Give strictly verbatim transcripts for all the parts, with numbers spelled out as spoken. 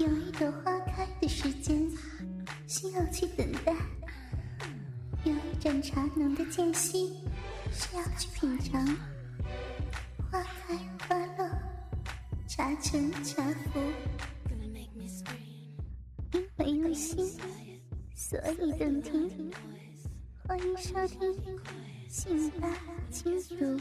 有一朵花开的时间，需要去等待；有一盏茶浓的间隙，需要去品尝。花开花落，茶沉茶浮，因为用心，所以动听。欢迎收听信吧清读。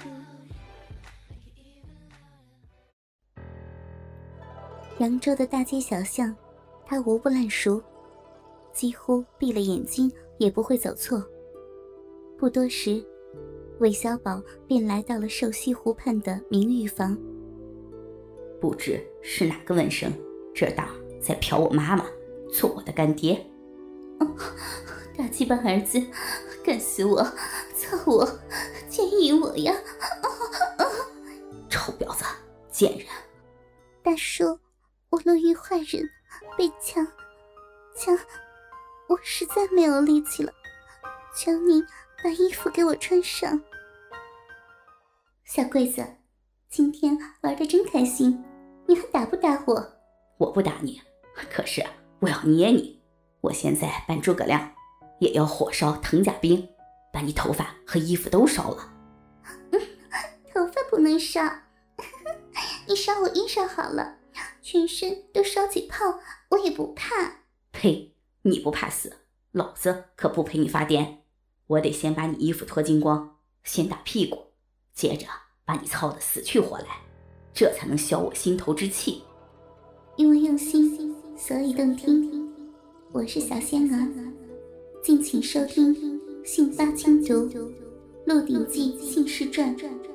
扬州的大街小巷，他无不烂熟，几乎闭了眼睛也不会走错。不多时，韦小宝便来到了瘦西湖畔的明玉坊。 不知是哪个瘟生，这当在嫖我妈妈，做我的干爹。 哦，大鸡巴儿子，干死我，操我，奸淫我呀！哦哦、 臭婊子，贱人！ 大叔，我落于坏人，被强强，我实在没有力气了，求你把衣服给我穿上。小桂子，今天玩得真开心，你还打不打我？ 我不打你，可是我要捏你。我现在扮诸葛亮，也要火烧藤甲兵，把你头发和衣服都烧了。 嗯，头发不能烧，你烧我衣裳好了，全身都烧起泡，我也不怕。 呸！你不怕死，老子可不陪你发癫。我得先把你衣服脱精光，先打屁股，接着把你操得死去活来，这才能消我心头之气。 因为用心，所以动听。我是小仙儿，敬请收听《信吧清读·鹿鼎记姓氏传》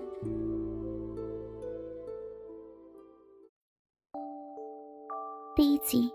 第一集。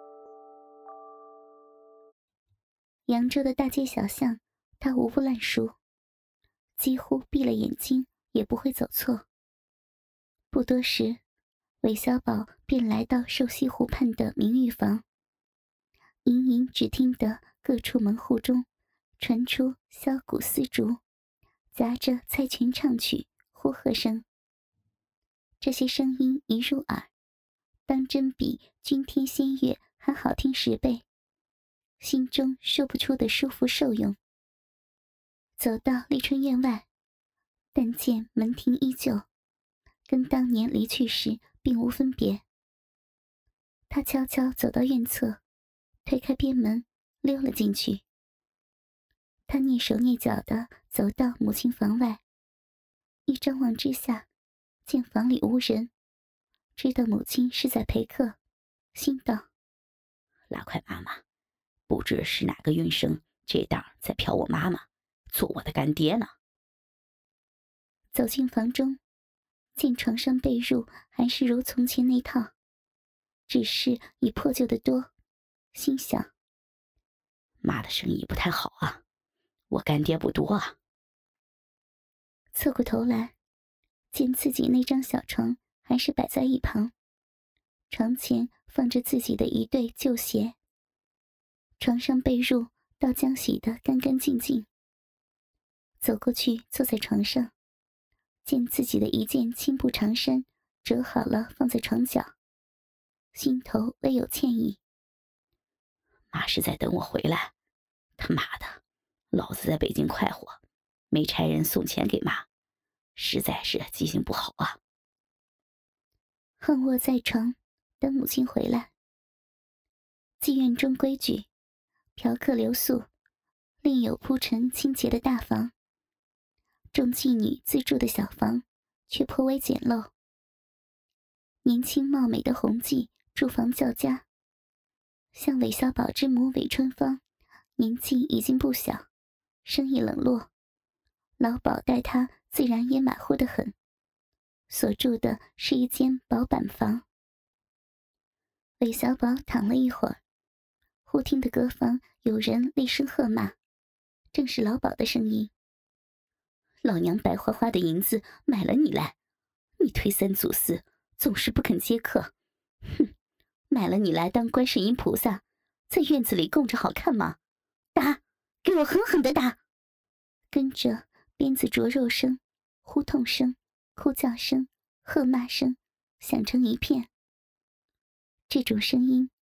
扬州的大街小巷，他无不烂熟，几乎闭了眼睛也不会走错。不多时，韦小宝便来到瘦西湖畔的明玉坊。隐隐只听得各处门户中传出箫鼓丝竹，夹着猜拳唱曲、呼喝声。这些声音一入耳，当真比君天仙乐还好听十倍，心中说不出的舒服受用。走到丽春院外，但见门庭依旧，跟当年离去时并无分别。他悄悄走到院侧，推开边门，溜了进去。他蹑手蹑脚地走到母亲房外，一张望之下，见房里无人，知道母亲是在陪客，心道： 拉快妈妈，不知是哪个孕生，这当在嫖我妈妈，做我的干爹呢。 走进房中，见床上被褥还是如从前那套，只是已破旧的多，心想： 妈的生意不太好啊，我干爹不多啊。 侧过头来，见自己那张小床还是摆在一旁，床前放着自己的一对旧鞋，床上被褥倒将洗得干干净净。走过去坐在床上，见自己的一件青布长衫折好了放在床角，心头微有歉意。 妈是在等我回来，他妈的，老子在北京快活，没差人送钱给妈，实在是记性不好啊。 横卧在床，等母亲回来。妓院中规矩，嫖客留宿，另有铺陈清洁的大房。众妓女自住的小房却颇为简陋。年轻貌美的红妓住房较佳，像韦小宝之母韦春芳，年纪已经不小，生意冷落，老鸨待她自然也马虎得很。所住的是一间薄板房。韦小宝躺了一会儿，忽听得隔房有人厉声喝骂，正是老鸨的声音：老娘白花花的银子买了你来，你推三阻四，总是不肯接客。哼，买了你来当观世音菩萨，在院子里供着好看吗？打，给我狠狠地打！跟着鞭子啄肉声、呼痛声、哭叫声、喝骂声响成一片。这种声音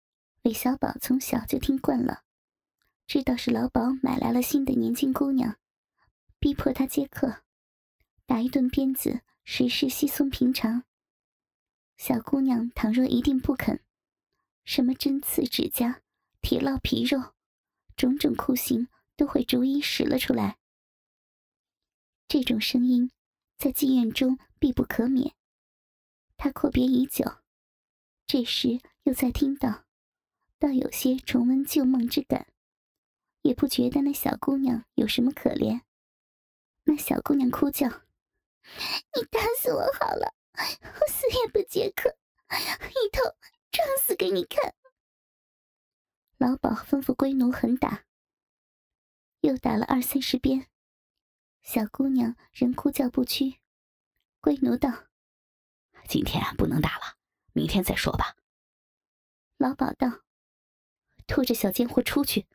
韦小宝从小就听惯了，知道是老鸨买来了新的年轻姑娘，逼迫她接客，打一顿鞭子实是稀松平常。小姑娘倘若一定不肯，什么针刺指甲、铁烙皮肉，种种酷刑都会逐一使了出来。这种声音在妓院中必不可免。他阔别已久，这时又再听到，倒有些重温旧梦之感，也不觉得那小姑娘有什么可怜。那小姑娘哭叫：“你打死我好了，我死也不接客，一头撞死给你看。”老鸨吩咐龟奴狠打，又打了二三十鞭，小姑娘仍哭叫不屈。龟奴道：“ 今天不能打了，明天再说吧。” 老鸨道：“拖着小贱货出去。”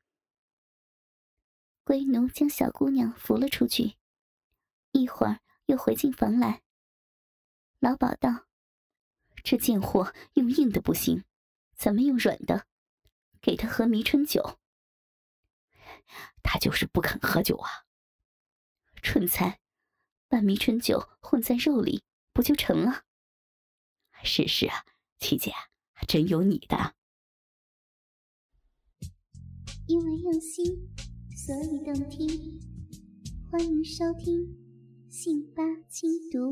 龟奴将小姑娘扶了出去，一会儿又回进房来。老鸨道：“这贱货用硬的不行，咱们用软的，给他喝迷春酒。” 他就是不肯喝酒啊。 蠢材，把迷春酒混在肉里，不就成了？ 是是啊，七姐，真有你的。 因为用心，所以动听。欢迎收听信八轻读。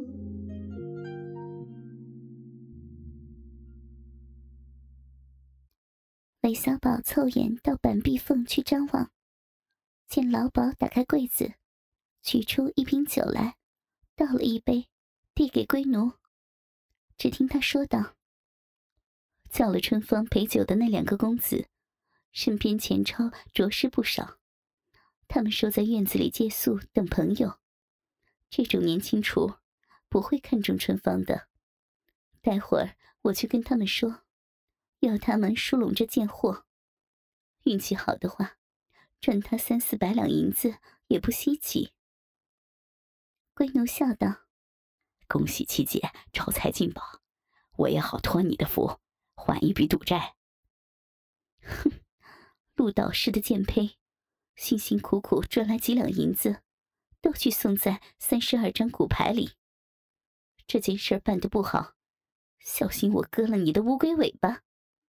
韦小宝凑眼到板壁缝去张望，见老鸨打开柜子，取出一瓶酒来，倒了一杯，递给龟奴。只听他说道：“叫了春芳陪酒的那两个公子，身边钱钞着实不少，他们收在院子里借宿等朋友。这种年轻雏不会看中春芳的，待会儿我去跟他们说，要他们疏拢着贱货，运气好的话，赚他三四百两银子也不稀奇。”龟奴笑道：“ 恭喜七姐招财进宝，我也好托你的福，还一笔赌债。” 哼，陆导师的贱胚，辛辛苦苦赚来几两银子，都去送在三十二张骨牌里。这件事办得不好，小心我割了你的乌龟尾巴。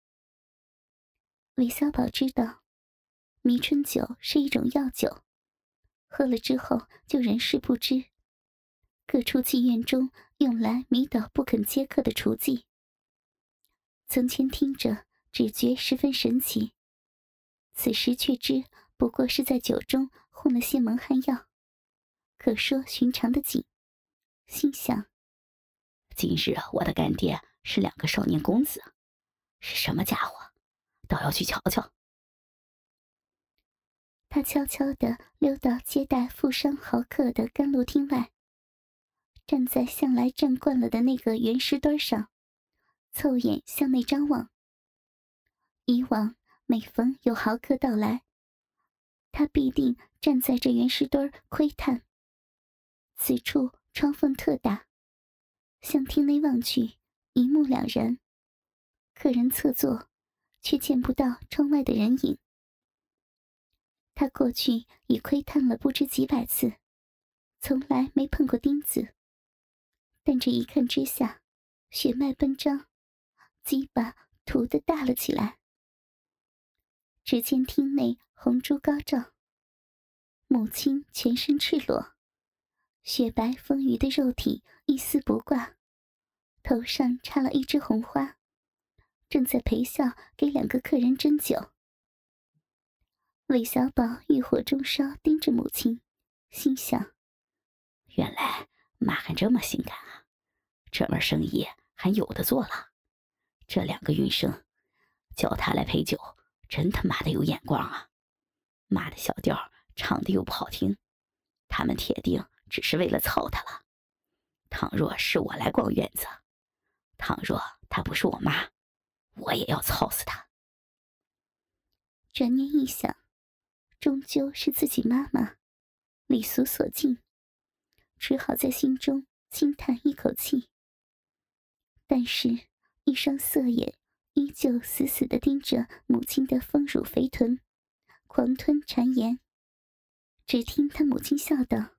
韦小宝知道，迷春酒是一种药酒，喝了之后就人事不知，各处妓院中用来迷倒不肯接客的雏妓。从前听着只觉十分神奇，此时却知不过是在酒中混了些蒙汗药，可说寻常的紧。心想： 今日我的干爹是两个少年公子，是什么家伙，倒要去瞧瞧。 他悄悄地溜到接待富商豪客的甘露厅外，站在向来站惯了的那个圆石墩上，凑眼向内张望。以往每逢有豪客到来，他必定站在这圆石墩窥探。此处窗缝特大，向厅内望去，一目了然。客人侧坐，却见不到窗外的人影。他过去已窥探了不知几百次，从来没碰过钉子，但这一看之下，血脉奔张，鸡巴涂得大了起来。只见厅内红珠高照，母亲全身赤裸，雪白丰腴的肉体一丝不挂，头上插了一枝红花，正在陪笑给两个客人斟酒。韦小宝欲火中烧，盯着母亲，心想： 原来妈还这么性感啊，这门生意还有的做了。这两个孕生，叫他来陪酒，真他妈的有眼光啊！妈的小调唱的又不好听，他们铁定只是为了操他了。倘若是我来逛院子，倘若她不是我妈，我也要操死她。 转念一想，终究是自己妈妈，礼俗所禁，只好在心中轻叹一口气。但是一双色眼依旧死死地盯着母亲的丰乳肥臀，狂吞馋言。只听他母亲笑道：“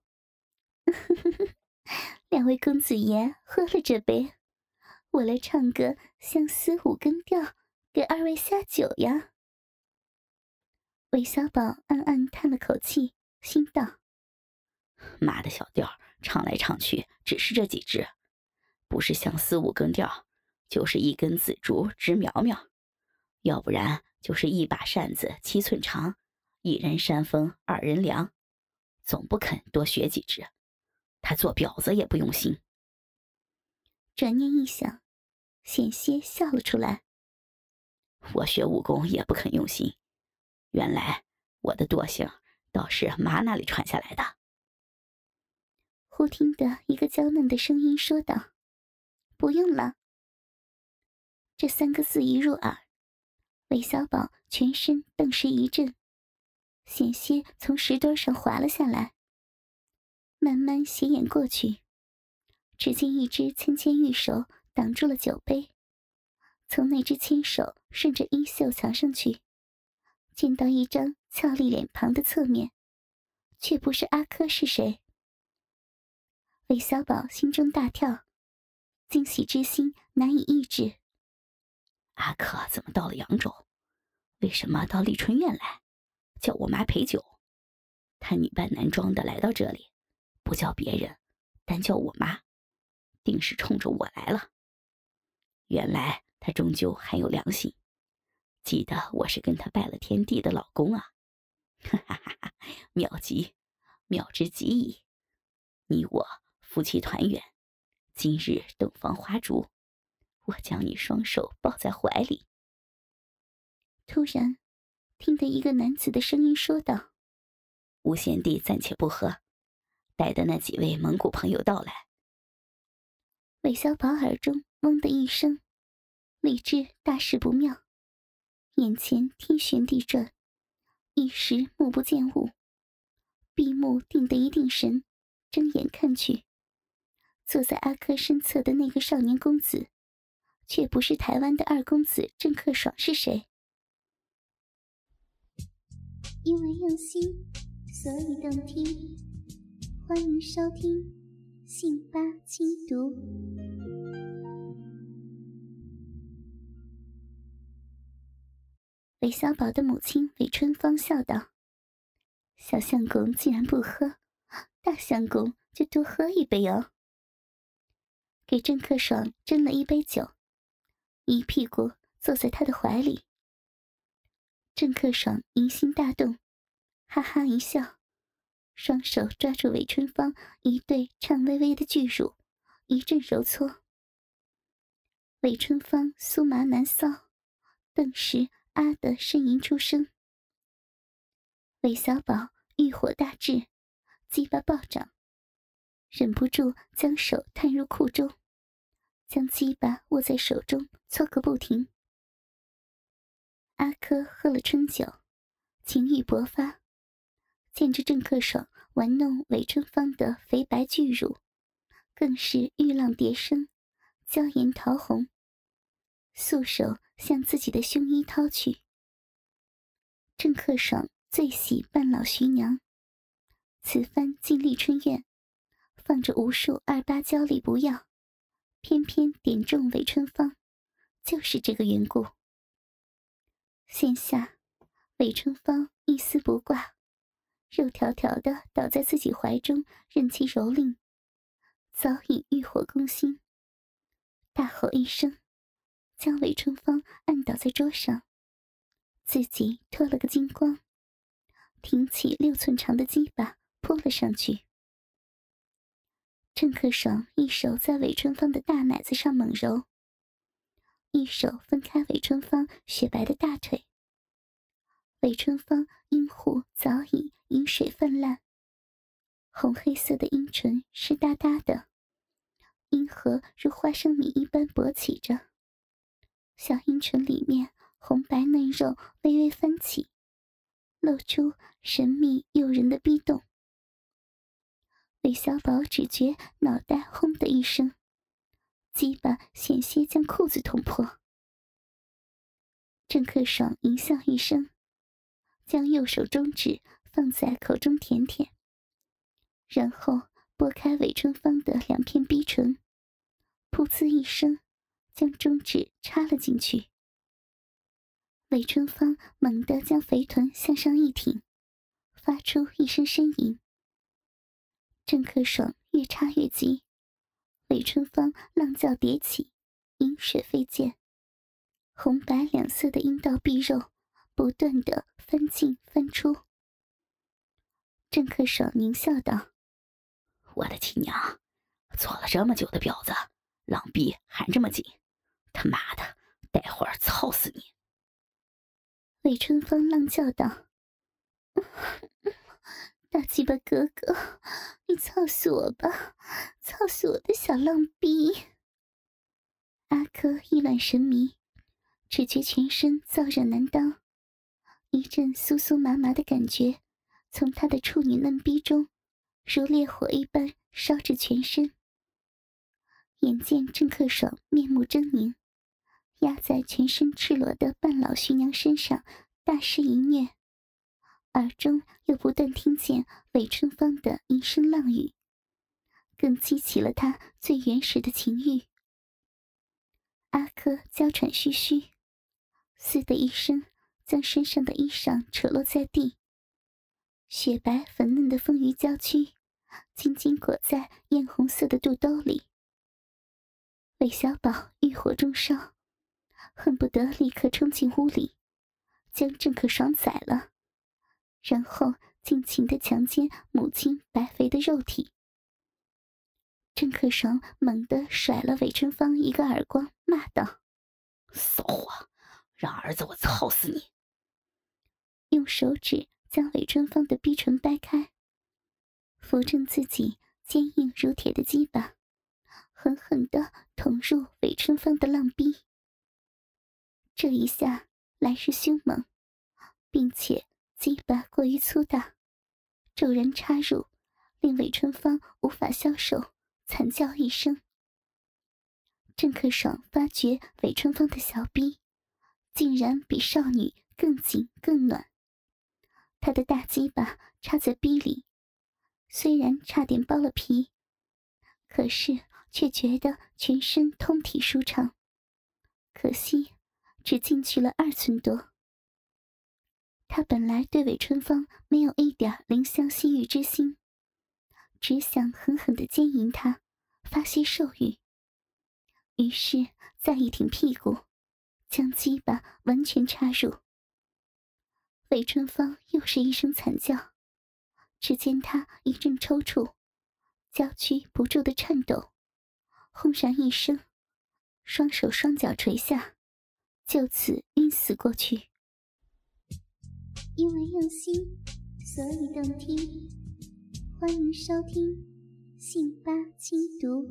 两位公子爷喝了这杯，我来唱个相思五根调给二位下酒呀。”韦小宝暗暗叹了口气，心道： 妈的小调唱来唱去只是这几支，不是相思五根调，就是一根紫竹直苗苗，要不然就是一把扇子七寸长，一人扇风二人凉，总不肯多学几支。他做婊子也不用心。 转念一想，险些笑了出来。 我学武功也不肯用心，原来我的惰性倒是妈那里传下来的。 忽听得一个娇嫩的声音说道：“不用了。”这三个字一入耳，韦小宝全身顿时一震，险些从石墩上滑了下来。慢慢斜眼过去，只见一只纤纤玉手挡住了酒杯，从那只纤手顺着衣袖藏上去，见到一张俏丽脸庞的侧面，却不是阿珂是谁？韦小宝心中大跳，惊喜之心难以抑制。 阿珂怎么到了扬州？为什么到丽春院来？叫我妈陪酒。她女扮男装的来到这里，不叫别人，单叫我妈，定是冲着我来了。原来她终究还有良心，记得我是跟她拜了天地的老公啊！哈哈哈哈，妙极，妙之极矣！你我夫妻团圆，今日洞房花烛，我将你双手抱在怀里。 突然听得一个男子的声音说道：“ 吴贤弟暂且不喝，带的那几位蒙古朋友到来。” 韦小宝耳中嗡的一声，理智大事不妙，眼前天旋地转，一时目不见物，闭目定得一定神，睁眼看去，坐在阿珂身侧的那个少年公子，却不是台湾的二公子郑克爽是谁？因为用心，所以动听。欢迎收听信八轻读。韦小宝的母亲韦春芳笑道：“小相公既然不喝，大相公就多喝一杯哦。”给郑克爽斟了一杯酒，一屁股坐在他的怀里。郑克爽疑心大动，哈哈一笑，双手抓住韦春芳一对颤巍巍的巨乳，一阵揉搓。韦春芳酥麻难搔，顿时啊的呻吟出声。韦小宝欲火大炽，鸡巴暴涨，忍不住将手探入裤中，将鸡巴握在手中搓个不停。阿珂喝了春酒，情欲勃发，见着郑克爽玩弄韦春芳的肥白巨乳，更是玉浪蝶声，娇颜桃红，素手向自己的胸衣掏去。郑克爽最喜半老徐娘，此番进丽春院，放着无数二八娇丽不要，偏偏点中韦春芳，就是这个缘故。现下韦春芳一丝不挂，肉条条的倒在自己怀中，任其蹂躏，早已欲火攻心，大吼一声，将韦春芳按倒在桌上，自己脱了个精光，挺起六寸长的鸡巴扑了上去。郑克爽一手在韦春芳的大奶子上猛揉，一手分开韦春芳雪白的大腿。韦春芳阴户早已饮水泛滥，红黑色的阴唇湿哒哒的，阴核如花生米一般勃起着，小阴唇里面红白嫩肉微微翻起，露出神秘诱人的逼洞。韦小宝只觉脑袋轰的一声，鸡巴险些将裤子捅破。 郑克爽淫笑一声，将右手中指放在口中舔舔，然后拨开韦春芳的两片逼唇，噗呲一声将中指插了进去。韦春芳猛地将肥臀向上一挺，发出一声呻吟。郑克爽越插越急，韦春芳浪叫迭起，饮水飞溅，红白两色的阴道壁肉不断地翻进翻出。郑克爽狞笑道： 我的亲娘，做了这么久的婊子，浪逼还这么紧，他妈的，待会儿操死你！ 韦春芳浪叫道：大鸡巴哥哥，你操死我吧，操死我的小浪逼！阿珂意乱神迷，只觉全身燥热难当，一阵酥酥麻麻的感觉从他的处女嫩逼中如烈火一般烧至全身。眼见郑克爽面目狰狞，压在全身赤裸的半老徐娘身上大施淫虐，耳中又不断听见韦春芳的淫声浪语，更激起了他最原始的情欲。阿珂娇喘吁吁，嘶的一声将身上的衣裳扯落在地，雪白粉嫩的丰腴娇躯紧紧裹在艳红色的肚兜里。韦小宝欲火中烧，恨不得立刻冲进屋里将郑克爽宰了，然后尽情地强奸母亲白肥的肉体。郑克爽猛地甩了韦春芳一个耳光，骂道： 骚货，让儿子我操死你！ 用手指将韦春芳的逼唇掰开，扶正自己坚硬如铁的鸡巴，狠狠地捅入韦春芳的浪逼。这一下来势凶猛，并且鸡巴过于粗大，骤然插入，令韦春芳无法消受，惨叫一声。郑克爽发觉韦春芳的小逼竟然比少女更紧更暖，他的大鸡巴插在逼里，虽然差点剥了皮，可是却觉得全身通体舒畅，可惜只进去了二寸多。他本来对韦春芳没有一点怜香惜玉之心，只想狠狠地奸淫她，发泄兽欲。于是再一挺屁股，将鸡巴完全插入。韦春芳又是一声惨叫，只见她一阵抽搐，娇躯不住地颤抖，轰然一声，双手双脚垂下，就此晕死过去。因为用心，所以动听。欢迎收听信八轻读。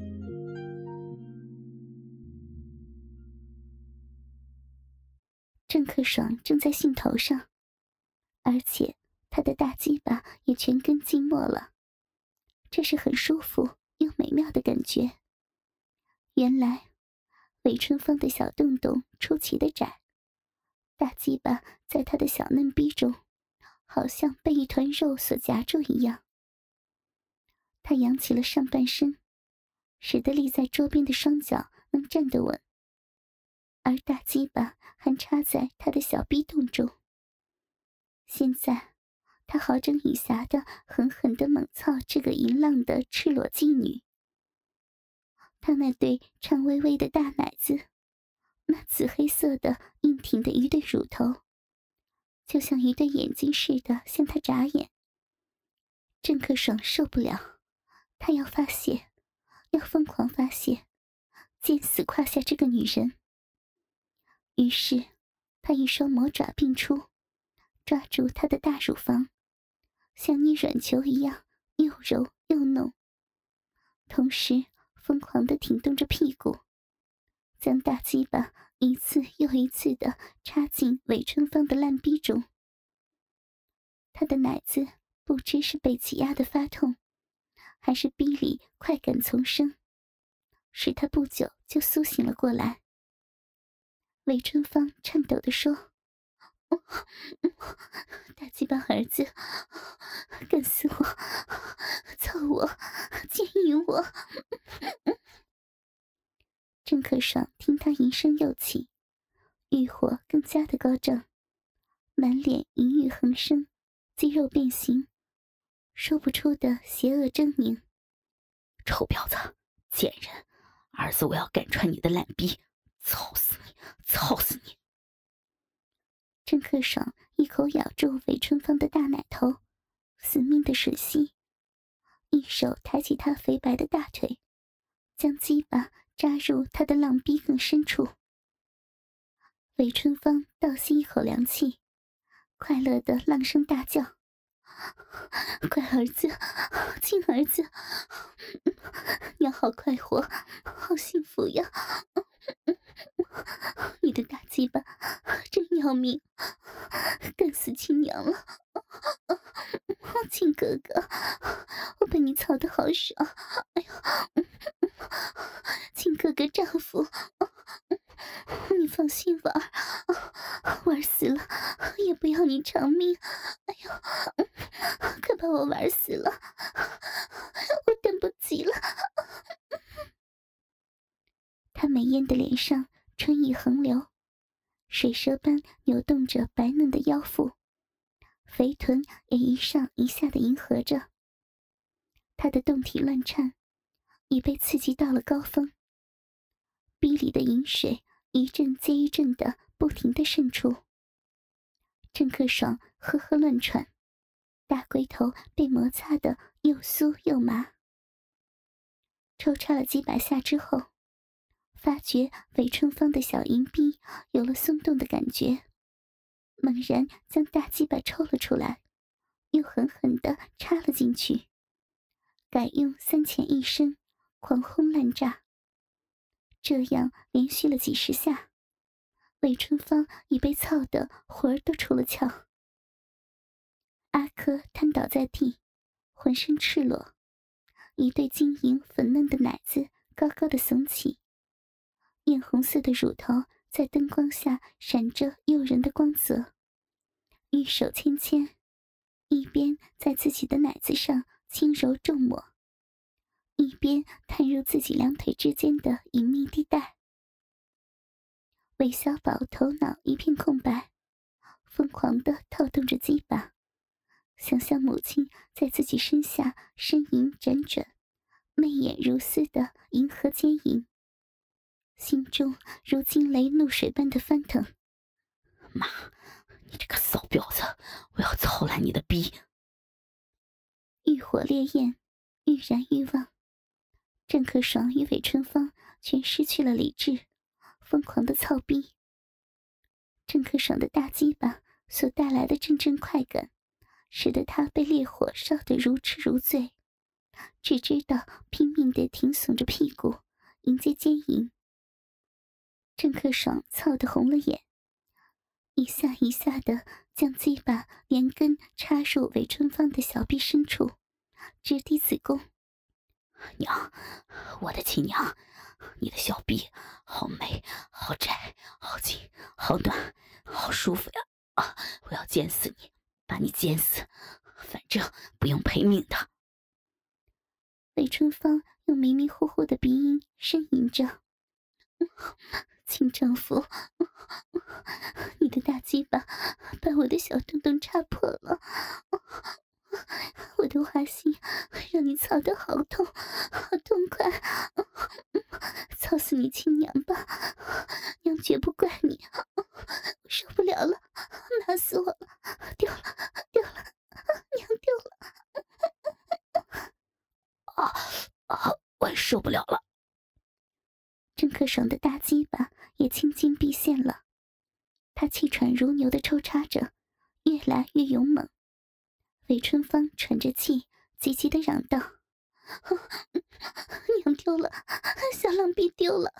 郑克爽正在兴头上，而且他的大鸡巴也全根浸没了，这是很舒服又美妙的感觉。原来韦春芳的小洞洞出奇的窄，大鸡巴在他的小嫩逼中好像被一团肉所夹住一样。他扬起了上半身，使得立在桌边的双脚能站得稳，而大鸡巴还插在他的小逼洞中。现在他好整以暇的狠狠地猛操这个淫浪的赤裸妓女。他那对颤巍巍的大奶子，那紫黑色的硬挺的一对乳头，就像一对眼睛似的向他眨眼。郑克爽受不了，他要发泄，要疯狂发泄，见死胯下这个女人。于是他一双魔爪并出，抓住她的大乳房，像捏软球一样又揉又弄，同时疯狂地挺动着屁股，将大鸡巴一次又一次地插进韦春芳的烂逼中。他的奶子不知是被挤压的发痛，还是逼里快感丛生，使他不久就苏醒了过来。 韦春芳颤抖地说：“大鸡巴儿子，干死我，操我，奸淫我！”郑克爽听他吟声又起，欲火更加的高涨，满脸淫欲横生，肌肉变形，说不出的邪恶狰狞。 臭婊子，贱人，儿子我要干穿你的烂逼，操死你，操死你！ 郑克爽一口咬住韦春芳的大奶头，死命的吮吸，一手抬起她肥白的大腿，将鸡巴扎入她的浪逼更深处。韦春芳倒吸一口凉气，快乐的浪声大叫：“乖儿子，亲儿子，娘好快活，好幸福呀！你的大鸡巴真要命，干死亲娘了！亲哥哥，我被你操得好爽！哎呀，亲哥哥丈夫，你放心玩，玩死了也不要你偿命！哎呀，可把我玩死了，我等不及了！”他美艳的脸上春意横流，水蛇般扭动着白嫩的腰腹，肥臀也一上一下的迎合着。他的动体乱颤已被刺激到了高峰，逼里的饮水一阵接一阵的不停地渗出。郑克爽呵呵乱喘，大龟头被摩擦得又酥又麻。抽插了几百下之后，发觉韦春芳的小银逼有了松动的感觉，猛然将大鸡巴抽了出来，又狠狠地插了进去，改用三前一伸，狂轰滥炸。这样连续了几十下，韦春芳已被操得魂儿都出了窍。阿珂瘫倒在地，浑身赤裸，一对晶莹粉嫩的奶子高高的耸起，艳红色的乳头在灯光下闪着诱人的光泽，玉手牵牵，一边在自己的奶子上轻柔重抹，一边探入自己两腿之间的隐秘地带。韦小宝头脑一片空白，疯狂地套动着鸡巴，想象母亲在自己身下呻吟辗转，媚眼如丝的银河奸淫，心中如惊雷怒水般的翻腾。 妈，你这个骚婊子，我要操烂你的逼！ 欲火烈焰，欲燃欲望。郑克爽与韦春芳全失去了理智，疯狂的操逼。郑克爽的大鸡巴所带来的阵阵快感，使得他被烈火烧得如痴如醉，只知道拼命地挺耸着屁股迎接奸淫。郑克爽操得红了眼，一下一下地将鸡巴连根插入韦春芳的小臂深处，直抵子宫。 娘，我的亲娘，你的小臂好美，好窄，好紧，好暖，好舒服呀！啊，我要奸死你，把你奸死，反正不用赔命的。 韦春芳用迷迷糊糊的鼻音呻吟着：“亲丈夫，你的大鸡巴把我的小洞洞插破了，我的花心让你操得好痛，好痛快，操死你亲娘吧，娘绝不怪你，我受不了了，麻死我了，丢了，丢了，娘丢了！” 啊啊！我受不了了。 郑克爽的大鸡巴也青筋毕现了，他气喘如牛地抽插着，越来越勇猛。韦春芳喘着气，急急地嚷道：“娘丢了，小浪逼丢了！”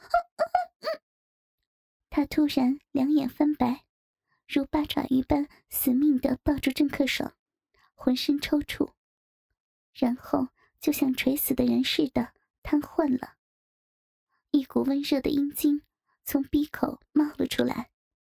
他突然两眼翻白，如八爪鱼般死命地抱住郑克爽，浑身抽搐，然后就像垂死的人似的瘫痪了。一股温热的阴茎从鼻口冒了出来。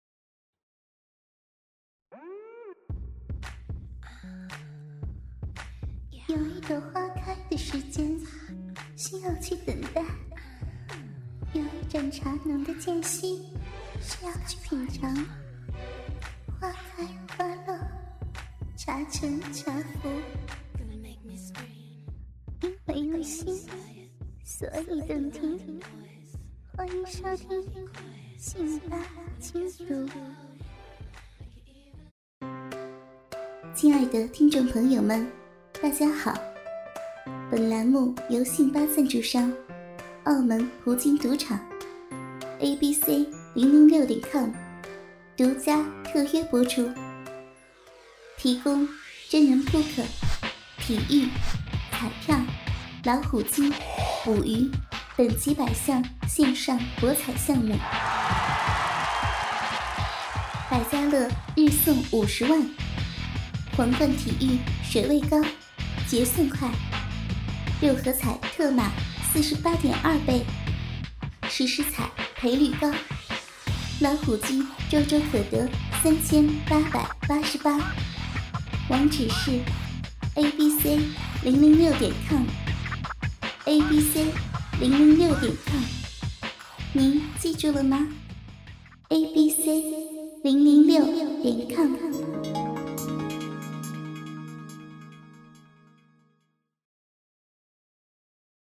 有一朵花开的时间，需要去等待；有一盏茶浓的间隙，需要去品尝。花开花落，茶成茶服。因为用心，所以动听。欢迎收听信吧轻读。亲爱的听众朋友们，大家好，本栏目由信吧赞助商澳门葡京赌场 A B C 零零六点 com 独家特约播出，提供真人扑克、体育、彩票、老虎机、捕鱼等几百项线上博彩项目，百家乐日送五十万，皇冠体育水位高，结算快，六合彩特码四十八点二倍，实时彩赔率高，老虎机周周可得三千八百八十八，网址是 A B C 零零六点 com A B C 零零六点 com， 您记住了吗？ A B C 零零六点 com。